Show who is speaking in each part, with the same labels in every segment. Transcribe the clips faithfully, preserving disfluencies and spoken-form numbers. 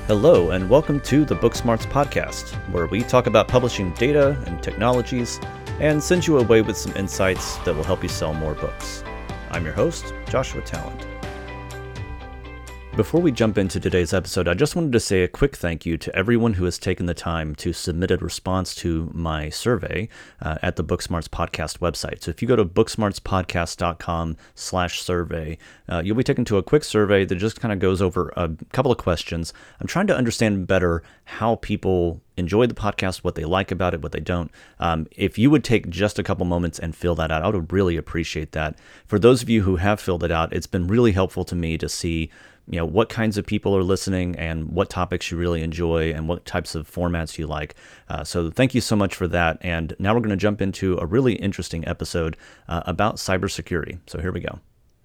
Speaker 1: Hello, and welcome to the Booksmarts podcast, where we talk about publishing data and technologies and send you away with some insights that will help you sell more books. I'm your host, Joshua Talent. Before we jump into today's episode, I just wanted to say a quick thank you to everyone who has taken the time to submit a response to my survey uh, at the Booksmarts podcast website. So if you go to booksmartspodcast.com slash survey, uh, you'll be taken to a quick survey that just kind of goes over a couple of questions. I'm trying to understand better how people enjoy the podcast, what they like about it, what they don't. Um, if you would take just a couple moments and fill that out, I would really appreciate that. For those of you who have filled it out, it's been really helpful to me to see you know, what kinds of people are listening and what topics you really enjoy and what types of formats you like. Uh, so thank you so much for that. And now we're going to jump into a really interesting episode uh, about cybersecurity. So here we go.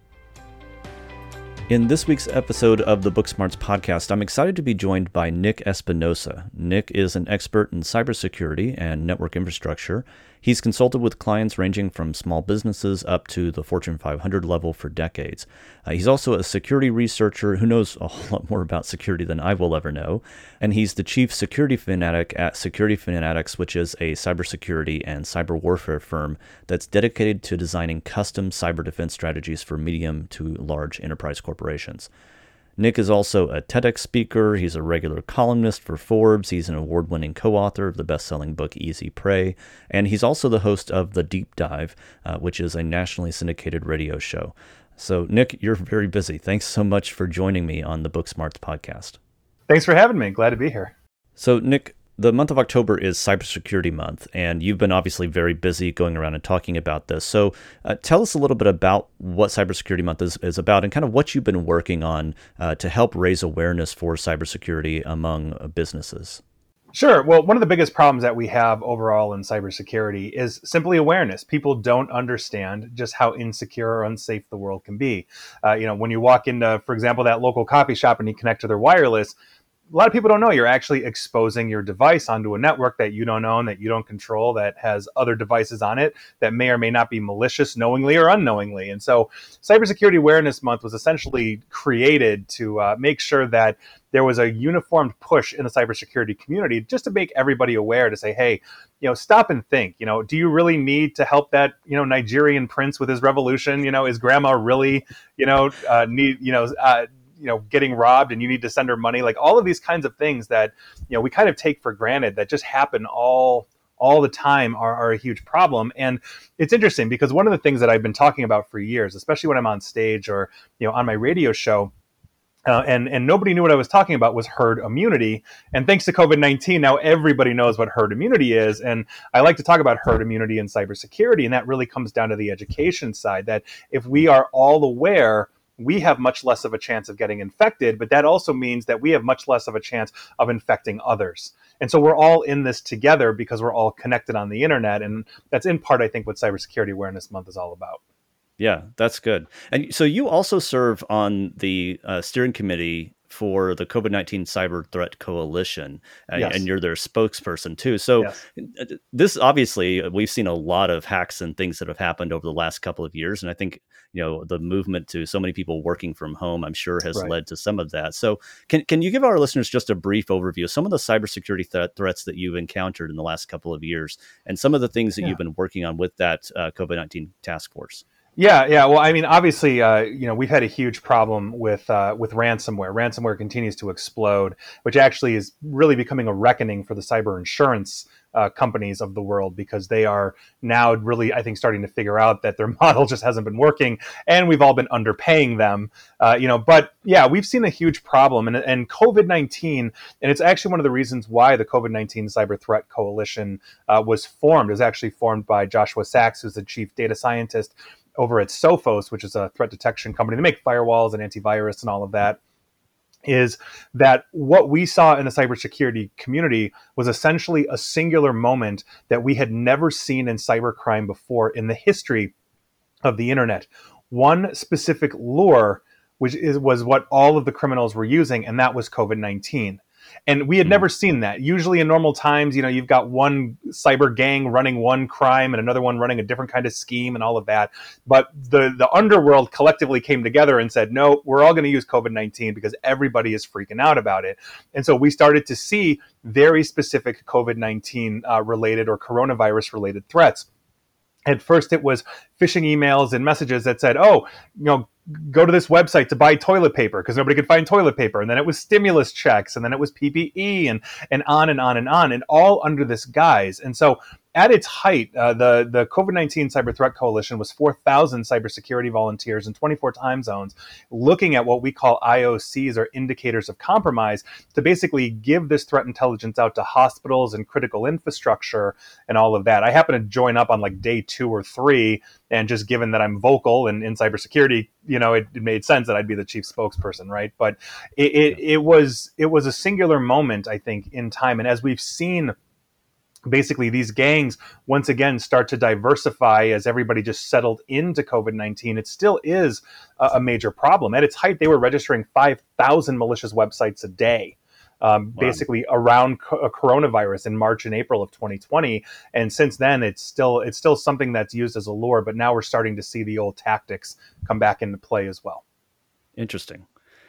Speaker 1: In this week's episode of the Booksmarts podcast, I'm excited to be joined by Nick Espinosa. Nick is an expert in cybersecurity and network infrastructure. He's consulted with clients ranging from small businesses up to the Fortune five hundred level for decades. Uh, he's also a security researcher who knows a whole lot more about security than I will ever know. And he's the chief security fanatic at Security Fanatics, which is a cybersecurity and cyber warfare firm that's dedicated to designing custom cyber defense strategies for medium to large enterprise corporations. Nick is also a TEDx speaker. He's a regular columnist for Forbes. He's an award-winning co-author of the best-selling book Easy Prey. And he's also the host of The Deep Dive, uh, which is a nationally syndicated radio show. So, Nick, you're very busy. Thanks so much for joining me on the Booksmarts podcast.
Speaker 2: Thanks for having me. Glad to be here.
Speaker 1: So, Nick, the month of October is Cybersecurity Month, and you've been obviously very busy going around and talking about this. So uh, tell us a little bit about what Cybersecurity Month is, is about and kind of what you've been working on uh, to help raise awareness for cybersecurity among uh, businesses.
Speaker 2: Sure. Well, one of the biggest problems that we have overall in cybersecurity is simply awareness. People don't understand just how insecure or unsafe the world can be. Uh, you know, when you walk into, for example, that local coffee shop and you connect to their wireless, a lot of people don't know you're actually exposing your device onto a network that you don't own, that you don't control, that has other devices on it that may or may not be malicious knowingly or unknowingly. And so Cybersecurity Awareness Month was essentially created to uh, make sure that there was a uniformed push in the cybersecurity community just to make everybody aware to say, hey, you know, stop and think, you know, do you really need to help that, you know, Nigerian prince with his revolution? You know, is grandma really, you know, uh, need, you know, uh, you know, getting robbed and you need to send her money? Like all of these kinds of things that, you know, we kind of take for granted that just happen all, all the time are, are a huge problem. And it's interesting because one of the things that I've been talking about for years, especially when I'm on stage or, you know, on my radio show, Uh, and, and nobody knew what I was talking about, was herd immunity. And thanks to COVID nineteen, now everybody knows what herd immunity is. And I like to talk about herd immunity in cybersecurity. And that really comes down to the education side, that if we are all aware, we have much less of a chance of getting infected, but that also means that we have much less of a chance of infecting others. And so we're all in this together because we're all connected on the internet. And that's in part, I think, what Cybersecurity Awareness Month is all about.
Speaker 1: Yeah, that's good. And so you also serve on the uh, steering committee for the COVID nineteen Cyber Threat Coalition, and,
Speaker 2: Yes.
Speaker 1: and you're their spokesperson too. So
Speaker 2: Yes.
Speaker 1: this obviously, we've seen a lot of hacks and things that have happened over the last couple of years. And I think, you know, the movement to so many people working from home, I'm sure has
Speaker 2: Right.
Speaker 1: led to some of that. So can, can you give our listeners just a brief overview of some of the cybersecurity th- threats that you've encountered in the last couple of years and some of the things that
Speaker 2: Yeah.
Speaker 1: you've been working on with that uh, COVID nineteen task force?
Speaker 2: Yeah, yeah. Well, I mean, obviously, uh, you know, we've had a huge problem with uh, with ransomware. Ransomware continues to explode, which actually is really becoming a reckoning for the cyber insurance uh, companies of the world, because they are now really, I think, starting to figure out that their model just hasn't been working, and we've all been underpaying them. Uh, you know, but yeah, we've seen a huge problem, and and COVID nineteen, and it's actually one of the reasons why the COVID nineteen Cyber Threat Coalition uh, was formed. It was actually formed by Joshua Sachs, who's the chief data scientist over at Sophos, which is a threat detection company. They make firewalls and antivirus and all of that. Is that what we saw in the cybersecurity community was essentially a singular moment that we had never seen in cybercrime before in the history of the internet. One specific lure, which is, was what all of the criminals were using, and that was COVID nineteen. And we had
Speaker 1: Mhm.
Speaker 2: never seen that. Usually in normal times, you know, you've got one cyber gang running one crime and another one running a different kind of scheme and all of that. But the, the underworld collectively came together and said, no, we're all going to use COVID nineteen because everybody is freaking out about it. And so we started to see very specific COVID nineteen uh, related or coronavirus related threats. At first, it was phishing emails and messages that said, oh, you know, go to this website to buy toilet paper because nobody could find toilet paper. And then it was stimulus checks, and then it was P P E, and and on and on and on, and all under this guise. And so at its height, uh, the, the COVID nineteen Cyber Threat Coalition was four thousand cybersecurity volunteers in twenty-four time zones looking at what we call I O Cs, or indicators of compromise, to basically give this threat intelligence out to hospitals and critical infrastructure and all of that. I happen to join up on like day two or three, and just given that I'm vocal and in cybersecurity, you know, it, it made sense that I'd be the chief spokesperson, right? But it, it, it was it was a singular moment, I think, in time. And as we've seen, basically these gangs once again start to diversify as everybody just settled into COVID nineteen, it still is a, a major problem. At its height, they were registering five thousand malicious websites a day. Um,
Speaker 1: Wow.
Speaker 2: basically around co- coronavirus in March and April of twenty twenty, and since then it's still it's still something that's used as a lure. But now we're starting to see the old tactics come back into play as well.
Speaker 1: Interesting.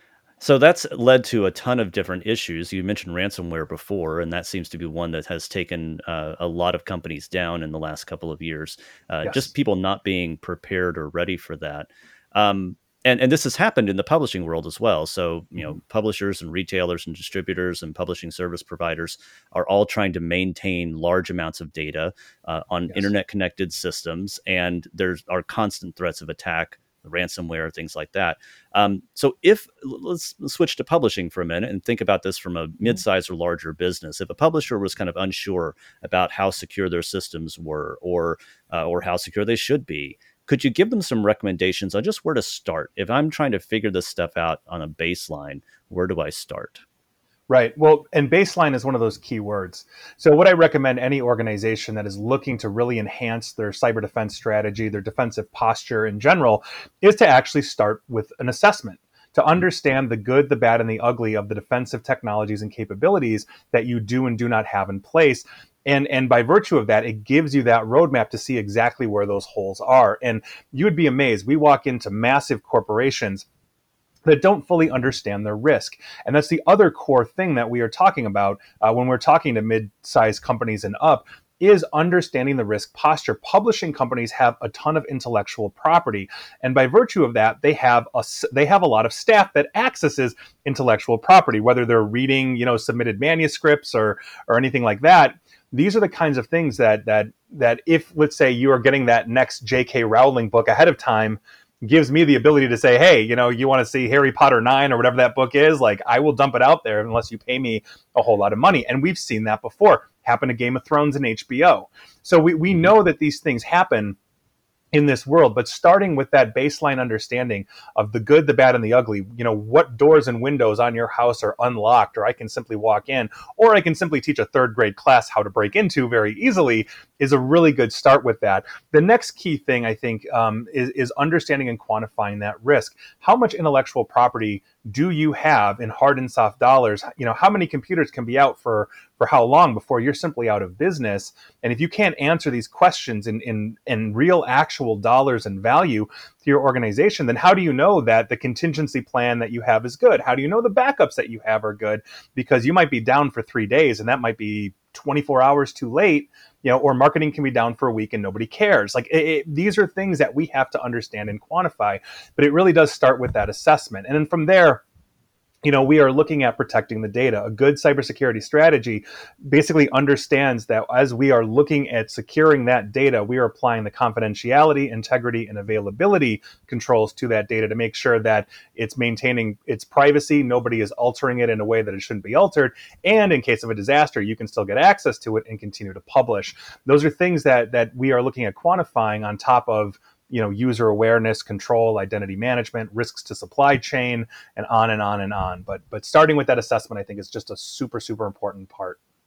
Speaker 1: So that's led to a ton of different issues. You mentioned ransomware before, and that seems to be one that has taken uh, a lot of companies down in the last couple of years. Uh, just
Speaker 2: Yes.
Speaker 1: people not being prepared or ready for that. Um, and, and this has happened in the publishing world as well. So, you know, publishers and retailers and distributors and publishing service providers are all trying to maintain large amounts of data uh, on
Speaker 2: Yes.
Speaker 1: internet connected systems. And there are constant threats of attack, ransomware, things like that. Um, so if let's switch to publishing for a minute and think about this from a mid-sized or larger business. If a publisher was kind of unsure about how secure their systems were, or uh, or how secure they should be, could you give them some recommendations on just where to start? If I'm trying to figure this stuff out on a baseline, where do I start?
Speaker 2: Right. Well, and baseline is one of those key words. So what I recommend any organization that is looking to really enhance their cyber defense strategy, their defensive posture in general, is to actually start with an assessment, to understand the good, the bad, and the ugly of the defensive technologies and capabilities that you do and do not have in place. And, and by virtue of that, it gives you that roadmap to see exactly where those holes are. And you would be amazed. We walk into massive corporations that don't fully understand their risk. And that's the other core thing that we are talking about uh, when we're talking to mid-sized companies and up, is understanding the risk posture. Publishing companies have a ton of intellectual property, and by virtue of that, they have a they have a lot of staff that accesses intellectual property, whether they're reading, you know, submitted manuscripts or or anything like that. These are the kinds of things that that that if, let's say, you are getting that next J K Rowling book ahead of time, gives me the ability to say, hey, you know, you want to see Harry Potter nine or whatever that book is, like, I will dump it out there unless you pay me a whole lot of money. And we've seen that before happen to Game of Thrones and H B O. So we, we know that these things happen in this world, but starting with that baseline understanding of the good, the bad, and the ugly, you know, what doors and windows on your house are unlocked, or I can simply walk in, or I can simply teach a third grade class how to break into very easily, is a really good start with that. The next key thing, I think, um, is, is understanding and quantifying that risk. How much intellectual property do you have in hard and soft dollars? You know, how many computers can be out for, for how long before you're simply out of business? And if you can't answer these questions in, in, in real actual dollars and value to your organization, then how do you know that the contingency plan that you have is good? How do you know the backups that you have are good? Because you might be down for three days and that might be twenty-four hours too late, you know, or marketing can be down for a week and nobody cares. Like it, it, these are things that we have to understand and quantify, but it really does start with that assessment. And then from there, you know, we are looking at protecting the data. A good cybersecurity strategy basically understands that as we are looking at securing that data, we are applying the confidentiality, integrity, and availability controls to that data to make sure that it's maintaining its privacy. Nobody is altering it in a way that it shouldn't be altered. And in case of a disaster, you can still get access to it and continue to publish. Those are things that that we are looking at quantifying on top of, you know, user awareness, control, identity management, risks to supply chain, and on and on and on. But but starting with that assessment, I think, is just a super, super important part.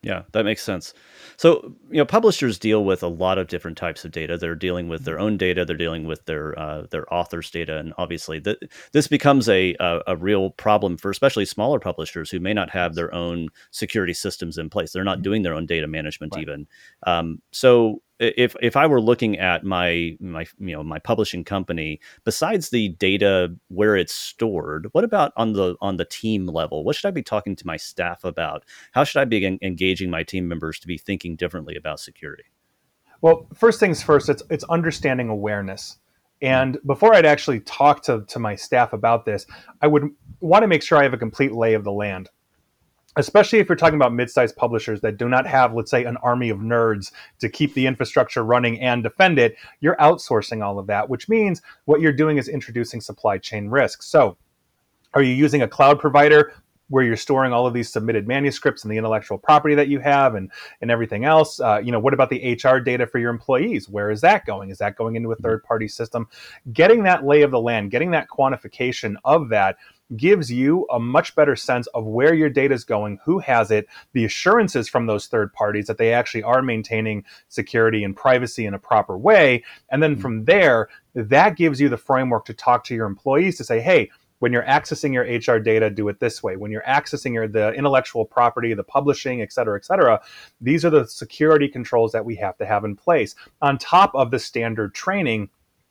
Speaker 1: Yeah, that makes sense. So, you know, publishers deal with a lot of different types of data. They're dealing with their own data. They're dealing with their uh, their authors' data, and obviously, th- this becomes a, a a real problem for especially smaller publishers who may not have their own security systems in place. They're not doing their own data management
Speaker 2: Right.
Speaker 1: even. Um, so, i- if if I were looking at my my you know my publishing company, besides the data where it's stored, what about on the on the team level? What should I be talking to my staff about? How should I be en- engaging my team members to be thinking differently about security?
Speaker 2: Well, first things first, it's it's understanding awareness.
Speaker 1: Mm,
Speaker 2: And before I'd actually talk to, to my staff about this, I would want to make sure I have a complete lay of the land, especially if you're talking about mid-sized publishers that do not have, let's say, an army of nerds to keep the infrastructure running and defend it. You're outsourcing all of that, which means what you're doing is introducing supply chain risks. So are you using a cloud provider where you're storing all of these submitted manuscripts and the intellectual property that you have and, and everything else? Uh, you know, what about the H R data for your employees? Where is that going? Is that going into a
Speaker 1: mhm,
Speaker 2: third party system? Getting that lay of the land, getting that quantification of that gives you a much better sense of where your data is going, who has it, the assurances from those third parties that they actually are maintaining security and privacy in a proper way. And then
Speaker 1: mhm,
Speaker 2: from there, that gives you the framework to talk to your employees to say, hey, when you're accessing your H R data, do it this way. When you're accessing your the intellectual property, the publishing, et cetera, et cetera, these are the security controls that we have to have in place on top of the standard training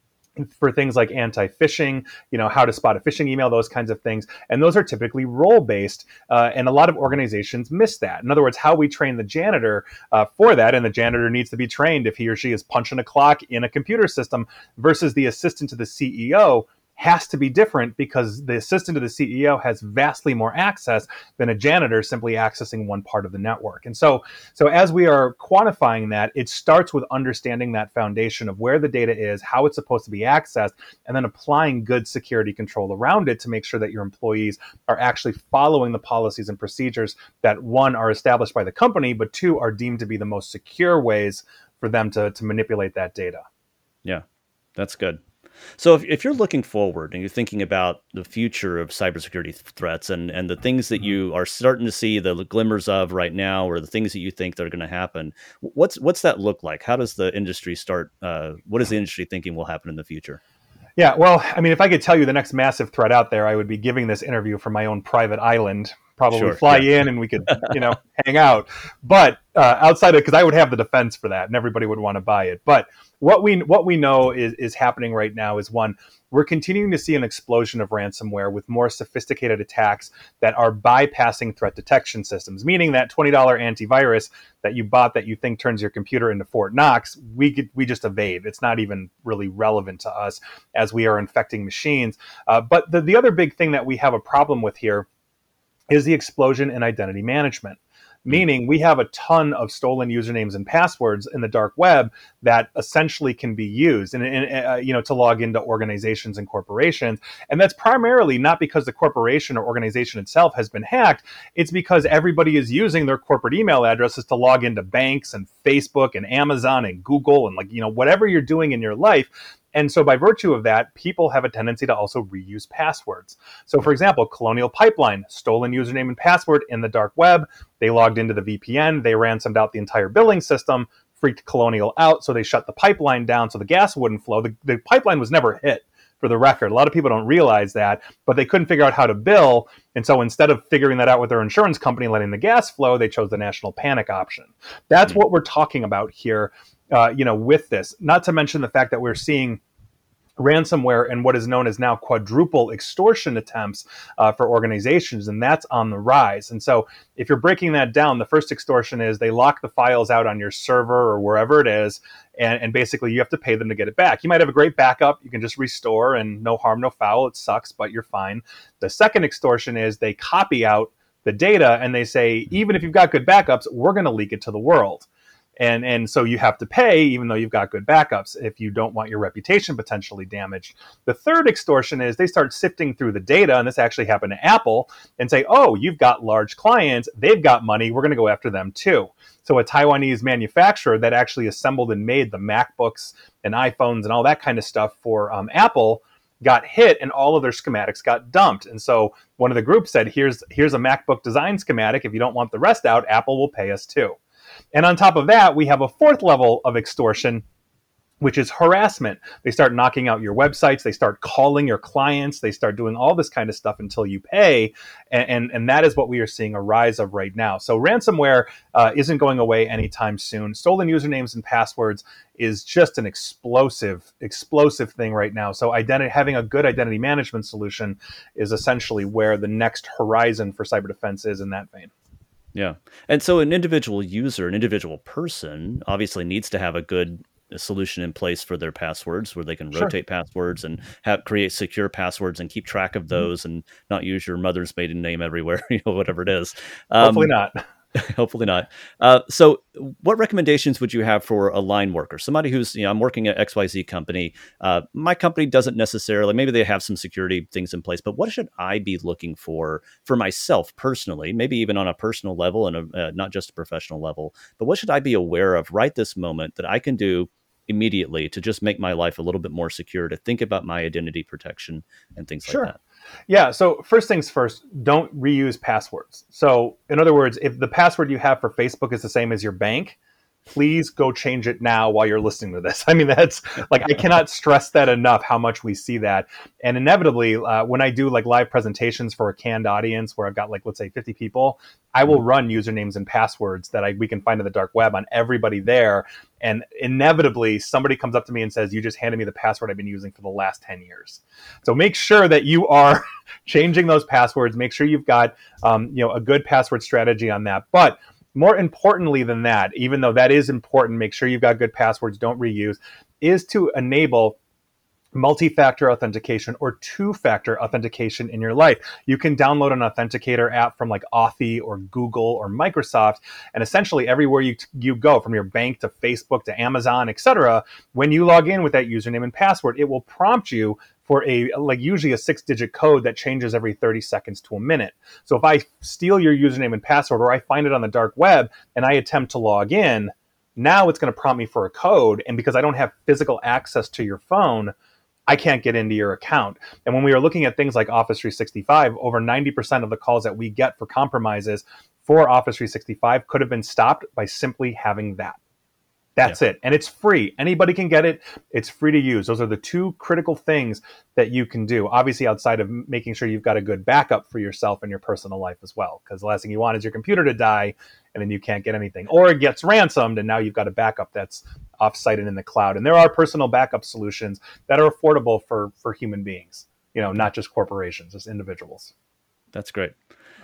Speaker 2: for things like anti-phishing, you know, how to spot a phishing email, those kinds of things. And those are typically role-based. Uh, and a lot of organizations miss that. In other words, how we train the janitor uh, for that, and the janitor needs to be trained if he or she is punching a clock in a computer system versus the assistant to the C E O has to be different because the assistant to the C E O has vastly more access than a janitor simply accessing one part of the network. And so, so as we are quantifying that, it starts with understanding that foundation of where the data is, how it's supposed to be accessed, and then applying good security control around it to make sure that your employees are actually following the policies and procedures that, one, are established by the company, but two, are deemed to be the most secure ways for them to, to manipulate that data.
Speaker 1: yeah, that's good. So if, if you're looking forward and you're thinking about the future of cybersecurity th- threats and, and the things that
Speaker 2: Mhm.
Speaker 1: you are starting to see the glimmers of right now, or the things that you think that are going to happen, wh- what's what's that look like? How does the industry start? Uh, what is the industry thinking will happen in the future?
Speaker 2: Yeah, well, I mean, if I could tell you the next massive threat out there, I would be giving this interview from my own private island. Probably
Speaker 1: Sure.
Speaker 2: fly
Speaker 1: Yeah.
Speaker 2: in and we could, you know, hang out. But uh, outside of, because I would have the defense for that, and everybody would want to buy it. But what we what we know is is happening right now is, one, we're continuing to see an explosion of ransomware with more sophisticated attacks that are bypassing threat detection systems. Meaning that twenty dollars antivirus that you bought that you think turns your computer into Fort Knox, we could, we just evade. It's not even really relevant to us as we are infecting machines. Uh, but the, the other big thing that we have a problem with here is the explosion in identity management.
Speaker 1: Mm,
Speaker 2: Meaning, we have a ton of stolen usernames and passwords in the dark web that essentially can be used, and, and uh, you know, to log into organizations and corporations. And that's primarily not because the corporation or organization itself has been hacked. It's because everybody is using their corporate email addresses to log into banks and Facebook and Amazon and Google and, like, you know, whatever you're doing in your life. And so by virtue of that, people have a tendency to also reuse passwords. So for
Speaker 1: yeah.
Speaker 2: example, Colonial Pipeline, stolen username and password in the dark web. They logged into the V P N, they ransomed out the entire billing system, freaked Colonial out, so they shut the pipeline down so the gas wouldn't flow. The, the pipeline was never hit, for the record. A lot of people don't realize that, but they couldn't figure out how to bill. And so instead of figuring that out with their insurance company and letting the gas flow, they chose the national panic option. That's
Speaker 1: Mm,
Speaker 2: what we're talking about here, uh, you know, with this. Not to mention the fact that we're seeing ransomware and what is known as now quadruple extortion attempts uh, for organizations, and that's on the rise. And so if you're breaking that down, the first extortion is they lock the files out on your server or wherever it is, and, and basically you have to pay them to get it back. You might have a great backup, you can just restore and no harm, no foul. It sucks, but you're fine. The second extortion is they copy out the data and they say, even if you've got good backups, we're going to leak it to the world. And, and so you have to pay even though you've got good backups if you don't want your reputation potentially damaged. The third extortion is they start sifting through the data, and this actually happened to Apple, and say, oh, you've got large clients, they've got money, we're going to go after them too. So a Taiwanese manufacturer that actually assembled and made the MacBooks and iPhones and all that kind of stuff for um, Apple got hit and all of their schematics got dumped. And so one of the groups said, here's here's a MacBook design schematic. If you don't want the rest out, Apple will pay us too. And on top of that, we have a fourth level of extortion, which is harassment. They start knocking out your websites. They start calling your clients. They start doing all this kind of stuff until you pay. And, and, and that is what we are seeing a rise of right now. So ransomware uh, isn't going away anytime soon. Stolen usernames and passwords is just an explosive, explosive thing right now. So identity, having a good identity management solution is essentially where the next horizon for cyber defense is in that vein.
Speaker 1: Yeah. And so an individual user, an individual person obviously needs to have a good solution in place for their passwords where they can
Speaker 2: Sure.
Speaker 1: rotate passwords and have create secure passwords and keep track of those mm-hmm. and not use your mother's maiden name everywhere, you know, whatever it is.
Speaker 2: Um, hopefully not.
Speaker 1: Hopefully not. Uh, so what recommendations would you have for a line worker? Somebody who's, you know, I'm working at X Y Z company. Uh, my company doesn't necessarily, maybe they have some security things in place, but what should I be looking for for myself personally, maybe even on a personal level and a, uh, not just a professional level, but what should I be aware of right this moment that I can do immediately to just make my life a little bit more secure, to think about my identity protection and things
Speaker 2: Sure.
Speaker 1: like that?
Speaker 2: Yeah. So first things first, don't reuse passwords. So in other words, if the password you have for Facebook is the same as your bank, please go change it now while you're listening to this. I mean, that's like, I cannot stress that enough, how much we see that. And inevitably, uh, when I do like live presentations for a canned audience where I've got like, let's say fifty people, I will run usernames and passwords that I, we can find in the dark web on everybody there. And inevitably, somebody comes up to me and says, you just handed me the password I've been using for the last ten years. So make sure that you are changing those passwords. Make sure you've got um, you know, a good password strategy on that. But more importantly than that, even though that is important, make sure you've got good passwords, don't reuse, is to enable multi-factor authentication or two-factor authentication in your life. You can download an authenticator app from like Authy or Google or Microsoft, and essentially everywhere you you go, from your bank to Facebook to Amazon, et cetera, when you log in with that username and password, it will prompt you for a like usually a six-digit code that changes every thirty seconds to a minute. So if I steal your username and password, or I find it on the dark web and I attempt to log in, now it's going to prompt me for a code, and because I don't have physical access to your phone, I can't get into your account. And when we are looking at things like Office three sixty-five, over ninety percent of the calls that we get for compromises for Office three sixty-five could have been stopped by simply having that. That's yeah. it. And it's free. Anybody can get it. It's free to use. Those are the two critical things that you can do. Obviously, outside of making sure you've got a good backup for yourself and your personal life as well. Because the last thing you want is your computer to die and then you can't get anything. Or it gets ransomed and now you've got a backup that's offsite and in the cloud. And there are personal backup solutions that are affordable for, for human beings, you know, not just corporations, just individuals.
Speaker 1: That's great.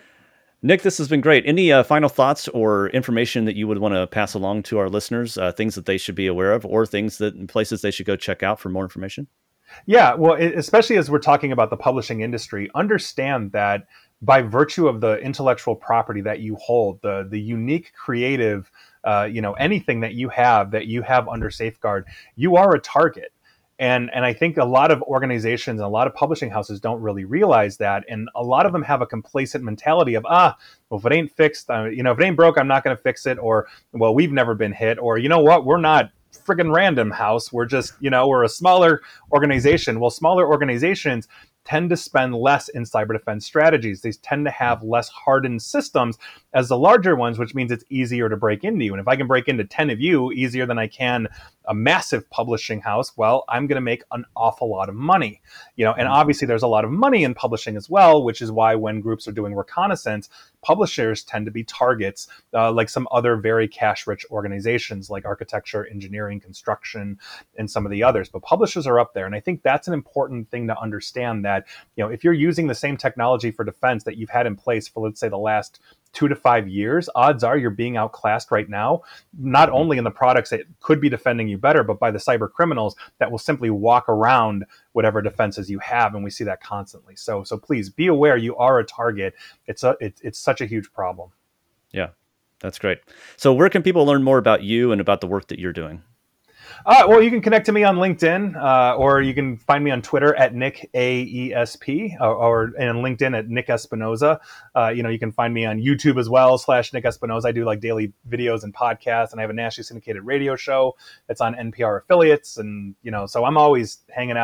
Speaker 1: Nick, this has been great. Any uh, final thoughts or information that you would want to pass along to our listeners, uh, things that they should be aware of, or things that places they should go check out for more information?
Speaker 2: Yeah, well, especially as we're talking about the publishing industry, understand that by virtue of the intellectual property that you hold, the the unique creative, uh, you know, anything that you have that you have under safeguard, you are a target. And and I think a lot of organizations and a lot of publishing houses don't really realize that. And a lot of them have a complacent mentality of, ah, well, if it ain't fixed, uh, you know, if it ain't broke, I'm not going to fix it. Or, well, we've never been hit. Or, you know what, we're not friggin' Random House. We're just, you know, we're a smaller organization. Well, smaller organizations tend to spend less in cyber defense strategies. They tend to have less hardened systems as the larger ones, which means it's easier to break into you. And if I can break into ten of you easier than I can a massive publishing house, well, I'm going to make an awful lot of money. You know, and obviously there's a lot of money in publishing as well, which is why when groups are doing reconnaissance, publishers tend to be targets, uh, like some other very cash-rich organizations like architecture, engineering, construction, and some of the others. But publishers are up there. And I think that's an important thing to understand, that, you know, if you're using the same technology for defense that you've had in place for, let's say, the last two to five years, odds are you're being outclassed right now, not only in the products that could be defending you better, but by the cyber criminals that will simply walk around whatever defenses you have. And we see that constantly. So so please be aware you are a target. It's a it, it's such a huge problem.
Speaker 1: Yeah, that's great. So where can people learn more about you and about the work that you're doing?
Speaker 2: Uh, well, you can connect to me on LinkedIn, uh, or you can find me on Twitter at Nick A E S P, or, or and LinkedIn at Nick Espinoza. Uh, you know, you can find me on YouTube as well, slash Nick Espinoza. I do like daily videos and podcasts, and I have a nationally syndicated radio show that's on N P R affiliates. And, you know, so I'm always hanging out,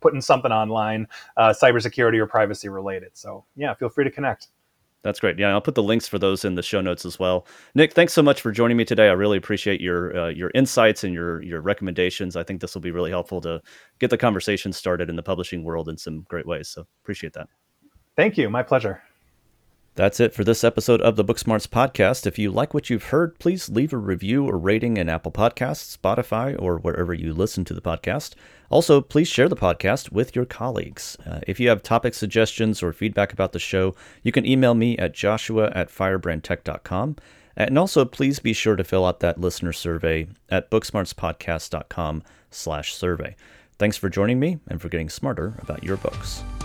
Speaker 2: putting something online, uh, cybersecurity or privacy related. So yeah, feel free to connect.
Speaker 1: That's great. Yeah, I'll put the links for those in the show notes as well. Nick, thanks so much for joining me today. I really appreciate your uh, your insights and your your recommendations. I think this will be really helpful to get the conversation started in the publishing world in some great ways. So appreciate that.
Speaker 2: Thank you. My pleasure.
Speaker 1: That's it for this episode of the Booksmarts podcast. If you like what you've heard, please leave a review or rating in Apple Podcasts, Spotify, or wherever you listen to the podcast. Also, please share the podcast with your colleagues. Uh, if you have topic suggestions or feedback about the show, you can email me at joshua at firebrand tech dot com. And also, please be sure to fill out that listener survey at booksmartspodcast dot com slash survey. Thanks for joining me and for getting smarter about your books.